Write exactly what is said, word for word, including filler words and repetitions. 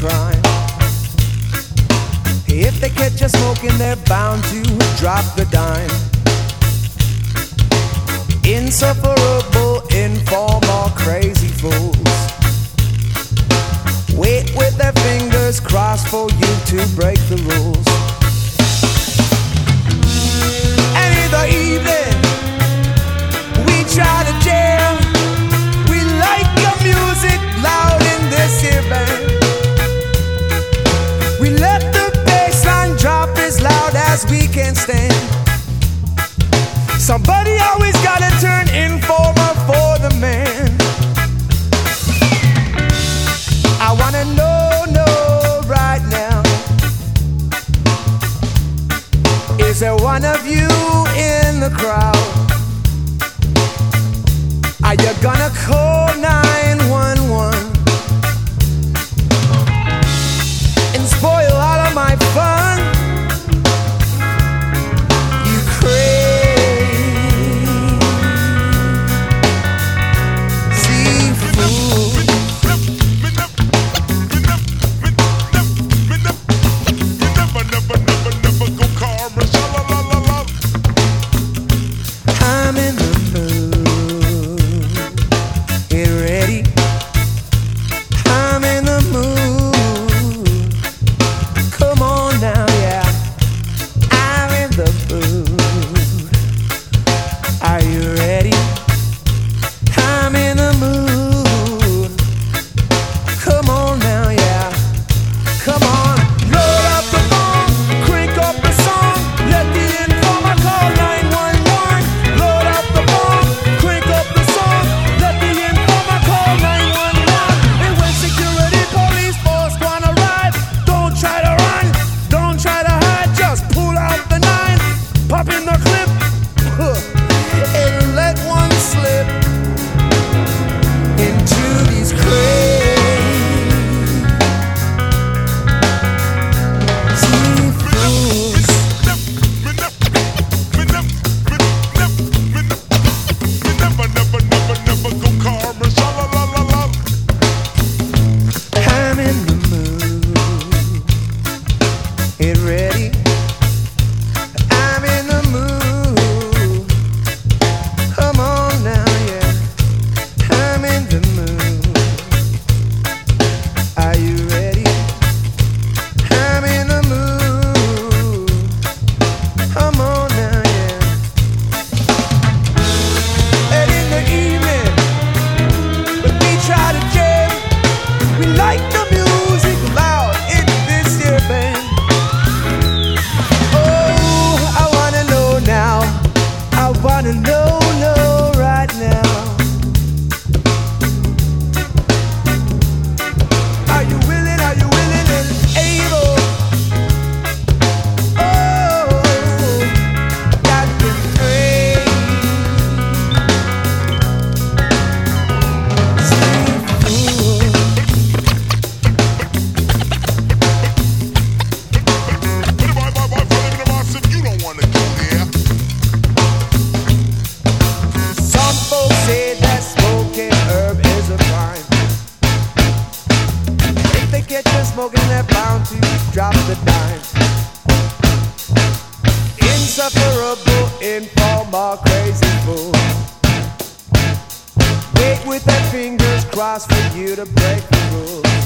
crime. If they catch you smoking, they're bound to drop the dime. Insufferable, informal, crazy fools wait with their fingers crossed for you to break the rules. And in the evening, we try to jam. We like your music loud in this here band. We let the bass line drop as loud as we can stand. Somebody always gotta turn informer for the man. I wanna know, know right now, is there one of you in the crowd? Are you gonna call nine one one and spoil all of my fun? You crazy fool. I'm in the mood. Get ready. I'm in the mood. Come on now, yeah. I'm in the mood. Are you ready? I'm in the mood. Come on now, yeah. Come on. Load up the phone, crank up the song. Let the informer call nine one one. Load up the phone, crank up the song. Let the informer call nine one one. And when security police force wanna arrive, don't try to run, don't try to hide. Just pull out the nine, pop in the clip, and let one slip into these crazy fools. I'm in the mood. Get ready. I'm in the mood. Come on now, yeah. I'm in the mood. Are you ready? I'm in the mood. Come on now, yeah. And in the evening, when we try to jam, we like the music loud in this here band. Oh, I wanna know now. I wanna know, know right now. Are you willing? Are you willing and able? Oh, got to pray. Some folks say that smoking herb is a crime. If they catch you smoking, they're bound to drop the dime. Insufferable, informal, crazy fool wait with their fingers crossed for you to break the rules.